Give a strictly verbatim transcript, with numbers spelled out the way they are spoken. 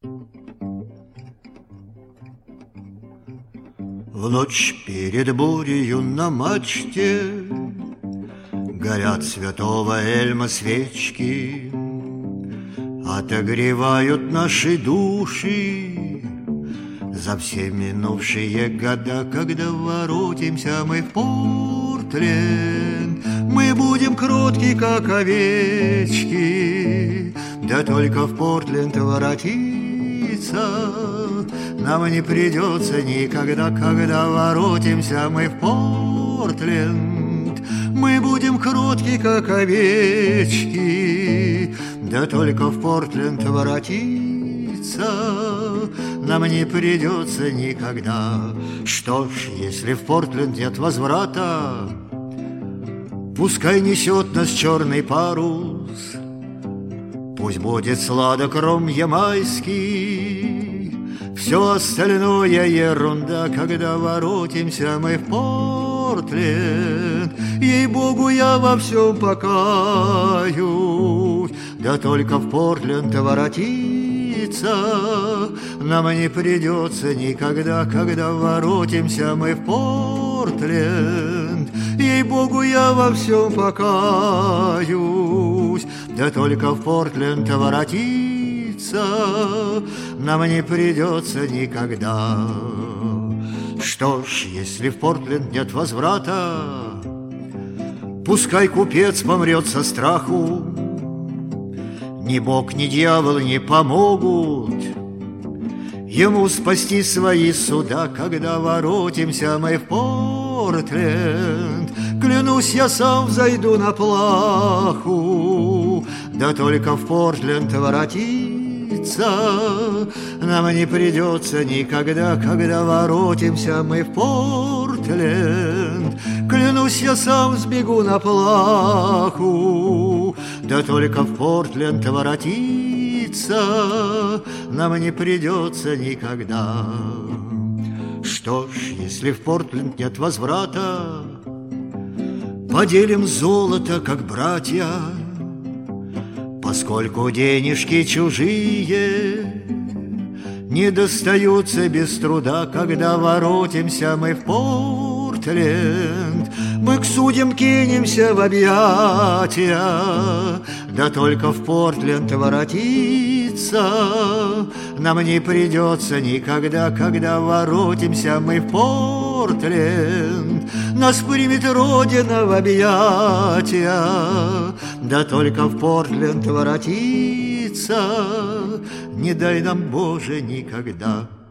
В ночь перед бурею на мачте горят святого Эльма свечки, отогревают наши души за все минувшие года. Когда воротимся мы в Портленд, мы будем кротки, как овечки. Да только в Портленд воротиться нам не придется никогда. Когда воротимся мы в Портленд, мы будем кротки, как овечки. Да только в Портленд воротиться нам не придется никогда. Что ж, если в Портленд нет возврата, пускай несет нас черный парус, пусть будет сладок ром ямайский, все остальное ерунда. Когда воротимся мы в Портленд, ей-богу, я во всем покаюсь. Да только в Портленд воротиться нам не придется никогда. Когда воротимся мы в Портленд, ей-богу, я во всем покаюсь. Да только в Портленд воротиться нам не придется никогда. Что ж, если в Портленд нет возврата, пускай купец помрет со страху, ни бог, ни дьявол не помогут ему спасти свои суда. Когда воротимся мы в Портленд, клянусь, я сам взойду на плаху. Да только в Портленд воротиться нам не придется никогда. Когда воротимся мы в Портленд, клянусь, я сам сбегу на плаху. Да только в Портленд воротиться нам не придется никогда. Что ж, если в Портленд нет возврата, поделим золото, как братья, поскольку денежки чужие не достаются без труда. Когда воротимся мы в Портленд, мы к судьям кинемся в объятия. Да только в Портленд воротиться нам не придется никогда. Когда воротимся мы в Портленд, нас примет Родина в объятия. Да только в Портленд воротиться не дай нам, Боже, никогда.